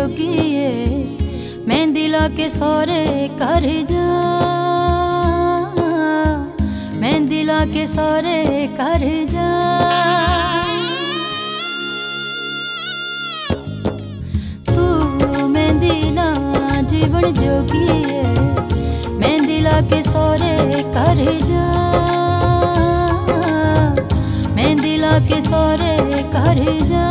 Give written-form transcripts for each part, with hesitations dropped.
जोगिए मेहंदी ला के सोरे कर जा, मेहंदी ला के सोरे कर जा। तू मेहंदी ला जीवन जोगिए मेहंदी ला के सोरे कर जा, मेहंदी ला के सोरे कर जा।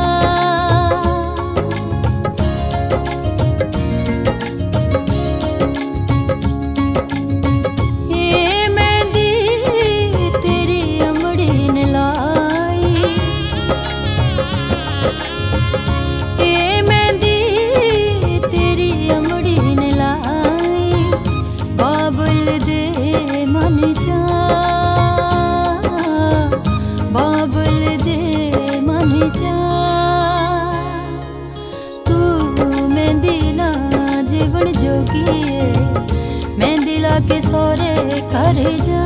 जोगिए मेहंदी ला के सोरे कर जा,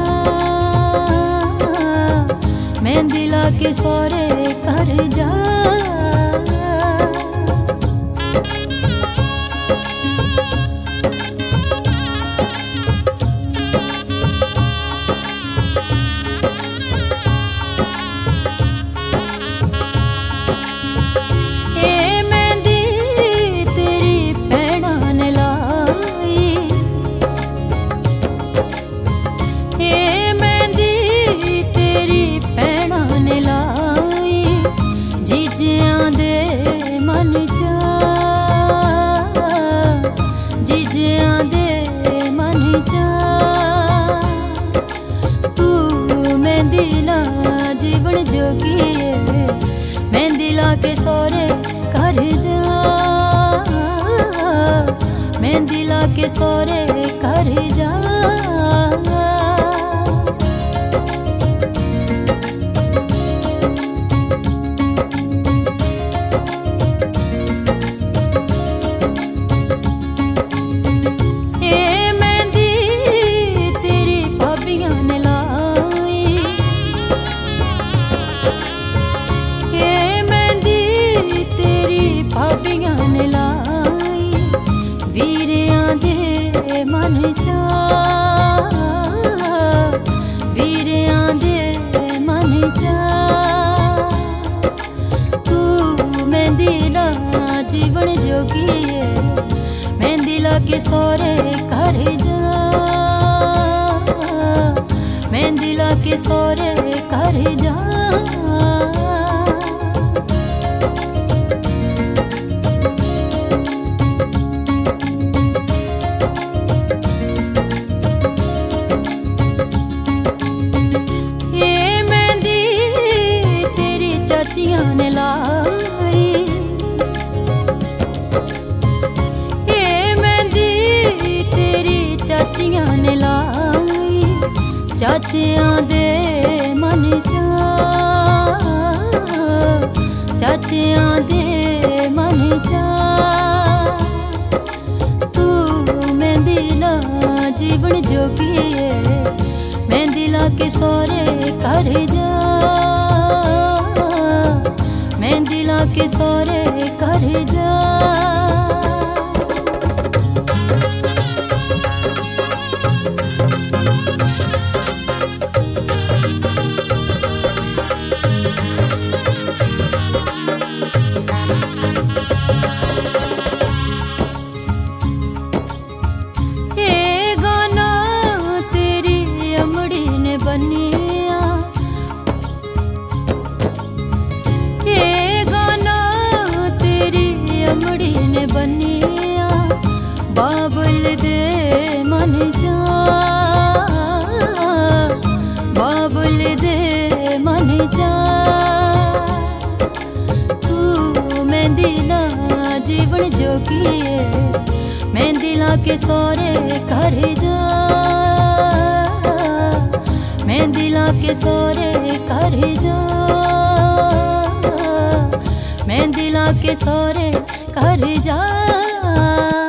मेहंदी ला के सोरे कर जा। जीवन जोगिए मेहंदी ला के सोरे कर जा, मेहंदी ला के सोरे कर जा। जीवन जोगिए मेहंदी ला के सोरे कर जा, मेहंदी ला के सोरे कर जा। ये मेहंदी तेरी चाचियां ने लाई, चाचियां ने लाई, चाचियां दे मन जा, चाचियां दे मन जा। तू मेहंदी ला जीवन जोगिए मेहंदी ला के सोरे कर जा, मेहंदी ला के सोरे कर जा। बनिया बाबुल दे मन जा, बाबुल दे मन जा। तू मेहंदी ला जीवन जोगिए मेहंदी ला के सोरे कर जा, मेहंदी ला के सोरे कर जा, मेहंदी ला के सोरे कर जा।